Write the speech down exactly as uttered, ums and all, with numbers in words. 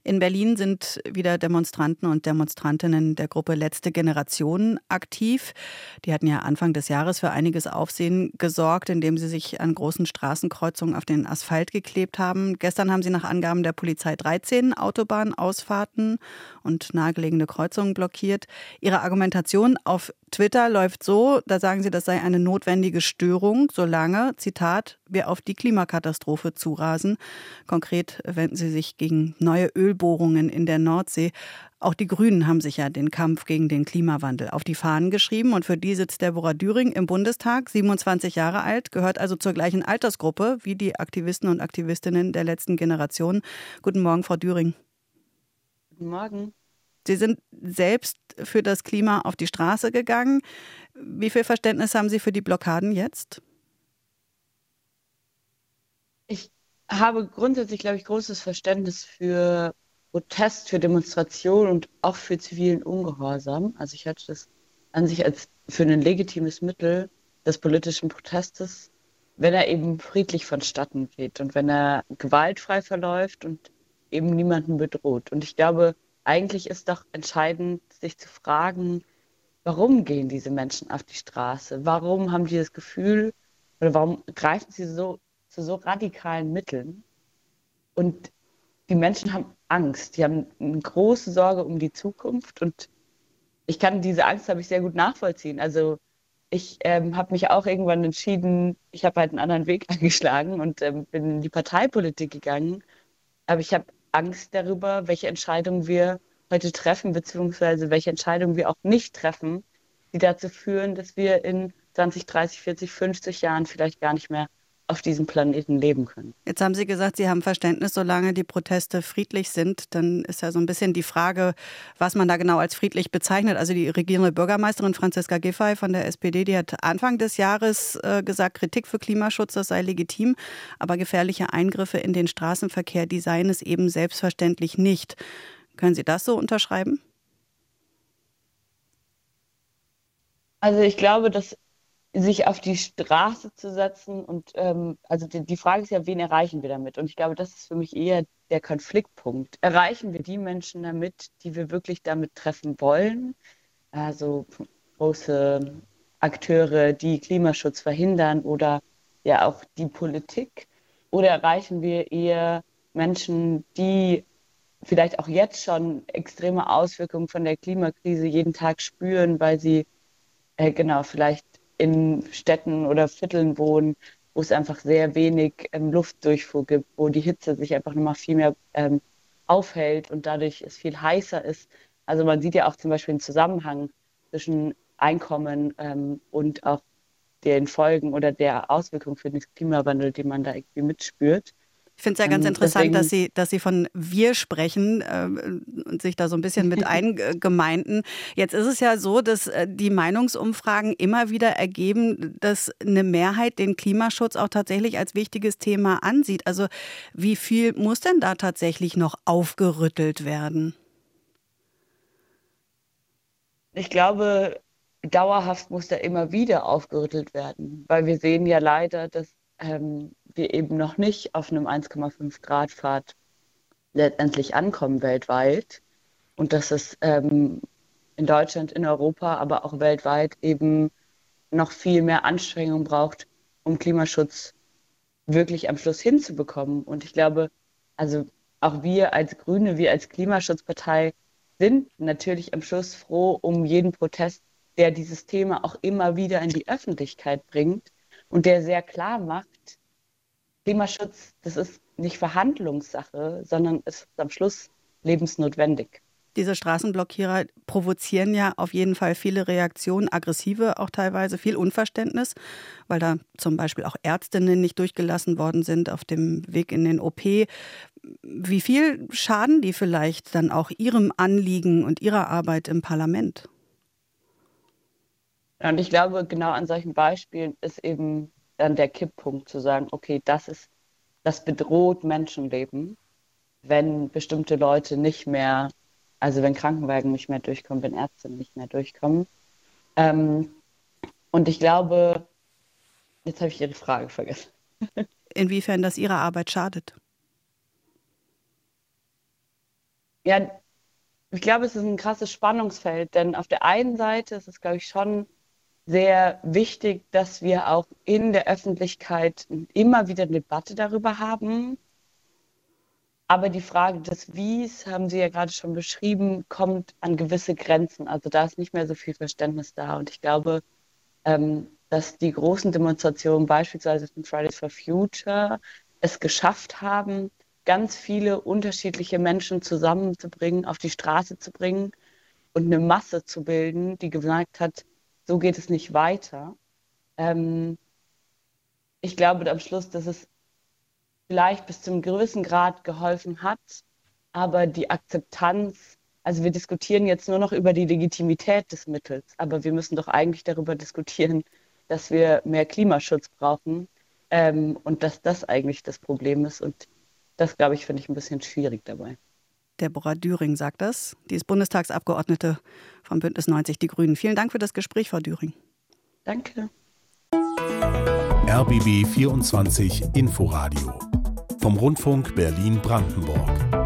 In Berlin sind wieder Demonstranten und Demonstrantinnen der Gruppe Letzte Generation aktiv. Die hatten ja Anfang des Jahres für einiges Aufsehen gesorgt, indem sie sich an großen Straßenkreuzungen auf den Asphalt geklebt haben. Gestern haben sie nach Angaben der Polizei dreizehn Autobahnausfahrten und nahegelegene Kreuzungen blockiert. Ihre Argumentation auf Twitter läuft so, da sagen sie, das sei eine notwendige Störung, solange, Zitat, wir auf die Klimakatastrophe zurasen. Konkret wenden sie sich gegen neue Ölbohrungen in der Nordsee. Auch die Grünen haben sich ja den Kampf gegen den Klimawandel auf die Fahnen geschrieben. Und für die sitzt Deborah Düring im Bundestag, siebenundzwanzig Jahre alt, gehört also zur gleichen Altersgruppe wie die Aktivisten und Aktivistinnen der letzten Generation. Guten Morgen, Frau Düring. Guten Morgen. Sie sind selbst für das Klima auf die Straße gegangen. Wie viel Verständnis haben Sie für die Blockaden jetzt? Ich habe grundsätzlich, glaube ich, großes Verständnis für Protest, für Demonstration und auch für zivilen Ungehorsam. Also ich halte das an sich als für ein legitimes Mittel des politischen Protestes, wenn er eben friedlich vonstatten geht und wenn er gewaltfrei verläuft und eben niemanden bedroht. Und ich glaube, eigentlich ist doch entscheidend, sich zu fragen, warum gehen diese Menschen auf die Straße? Warum haben die das Gefühl oder warum greifen sie so zu so radikalen Mitteln? Und die Menschen haben Angst, die haben eine große Sorge um die Zukunft und ich kann diese Angst, habe ich sehr gut nachvollziehen. Also ich ähm, habe mich auch irgendwann entschieden, ich habe halt einen anderen Weg eingeschlagen und ähm, bin in die Parteipolitik gegangen. Aber ich habe Angst darüber, welche Entscheidungen wir heute treffen, beziehungsweise welche Entscheidungen wir auch nicht treffen, die dazu führen, dass wir in zwanzig, dreißig, vierzig, fünfzig Jahren vielleicht gar nicht mehr auf diesem Planeten leben können. Jetzt haben Sie gesagt, Sie haben Verständnis, solange die Proteste friedlich sind. Dann ist ja so ein bisschen die Frage, was man da genau als friedlich bezeichnet. Also die regierende Bürgermeisterin Franziska Giffey von der S P D, die hat Anfang des Jahres äh, gesagt, Kritik für Klimaschutz, das sei legitim, aber gefährliche Eingriffe in den Straßenverkehr, die seien es eben selbstverständlich nicht. Können Sie das so unterschreiben? Also ich glaube, dass sich auf die Straße zu setzen und ähm, also die, die Frage ist ja, wen erreichen wir damit? Und ich glaube, das ist für mich eher der Konfliktpunkt. Erreichen wir die Menschen damit, die wir wirklich damit treffen wollen? Also große Akteure, die Klimaschutz verhindern oder ja auch die Politik? Oder erreichen wir eher Menschen, die vielleicht auch jetzt schon extreme Auswirkungen von der Klimakrise jeden Tag spüren, weil sie äh, genau vielleicht in Städten oder Vierteln wohnen, wo es einfach sehr wenig ähm, Luftdurchfuhr gibt, wo die Hitze sich einfach nochmal viel mehr ähm, aufhält und dadurch es viel heißer ist. Also man sieht ja auch zum Beispiel einen Zusammenhang zwischen Einkommen ähm, und auch den Folgen oder der Auswirkung für den Klimawandel, die man da irgendwie mitspürt. Ich finde es ja ganz Ähm, interessant, dass deswegen Sie, dass Sie von wir sprechen äh, und sich da so ein bisschen mit eingemeinden. Jetzt ist es ja so, dass äh, die Meinungsumfragen immer wieder ergeben, dass eine Mehrheit den Klimaschutz auch tatsächlich als wichtiges Thema ansieht. Also wie viel muss denn da tatsächlich noch aufgerüttelt werden? Ich glaube, dauerhaft muss da immer wieder aufgerüttelt werden, weil wir sehen ja leider, dass ähm, wir eben noch nicht auf einem eins Komma fünf Grad Pfad letztendlich ankommen weltweit und dass es ähm, in Deutschland, in Europa, aber auch weltweit eben noch viel mehr Anstrengung braucht, um Klimaschutz wirklich am Schluss hinzubekommen. Und ich glaube, also auch wir als Grüne, wir als Klimaschutzpartei sind natürlich am Schluss froh um jeden Protest, der dieses Thema auch immer wieder in die Öffentlichkeit bringt und der sehr klar macht, Klimaschutz, das ist nicht Verhandlungssache, sondern es ist am Schluss lebensnotwendig. Diese Straßenblockierer provozieren ja auf jeden Fall viele Reaktionen, aggressive auch teilweise, viel Unverständnis, weil da zum Beispiel auch Ärztinnen nicht durchgelassen worden sind auf dem Weg in den O P. Wie viel schaden die vielleicht dann auch Ihrem Anliegen und Ihrer Arbeit im Parlament? Und ich glaube, genau an solchen Beispielen ist eben dann der Kipppunkt zu sagen, okay, das ist, das bedroht Menschenleben, wenn bestimmte Leute nicht mehr, also wenn Krankenwagen nicht mehr durchkommen, wenn Ärzte nicht mehr durchkommen. Ähm, und ich glaube, jetzt habe ich Ihre Frage vergessen. Inwiefern das Ihrer Arbeit schadet? Ja, ich glaube, es ist ein krasses Spannungsfeld, denn auf der einen Seite ist es, glaube ich, schon sehr wichtig, dass wir auch in der Öffentlichkeit immer wieder eine Debatte darüber haben. Aber die Frage des Wies, haben Sie ja gerade schon beschrieben, kommt an gewisse Grenzen. Also da ist nicht mehr so viel Verständnis da. Und ich glaube, ähm, dass die großen Demonstrationen, beispielsweise von Fridays for Future, es geschafft haben, ganz viele unterschiedliche Menschen zusammenzubringen, auf die Straße zu bringen und eine Masse zu bilden, die gesagt hat, so geht es nicht weiter. Ähm, Ich glaube am Schluss, dass es vielleicht bis zu einem gewissen Grad geholfen hat, aber die Akzeptanz, also wir diskutieren jetzt nur noch über die Legitimität des Mittels, aber wir müssen doch eigentlich darüber diskutieren, dass wir mehr Klimaschutz brauchen, ähm, und dass das eigentlich das Problem ist. Und das, glaube ich, finde ich ein bisschen schwierig dabei. Deborah Düring sagt das. Die ist Bundestagsabgeordnete vom Bündnis neunzig Die Grünen. Vielen Dank für das Gespräch, Frau Düring. Danke. R B B vierundzwanzig Inforadio vom Rundfunk Berlin-Brandenburg.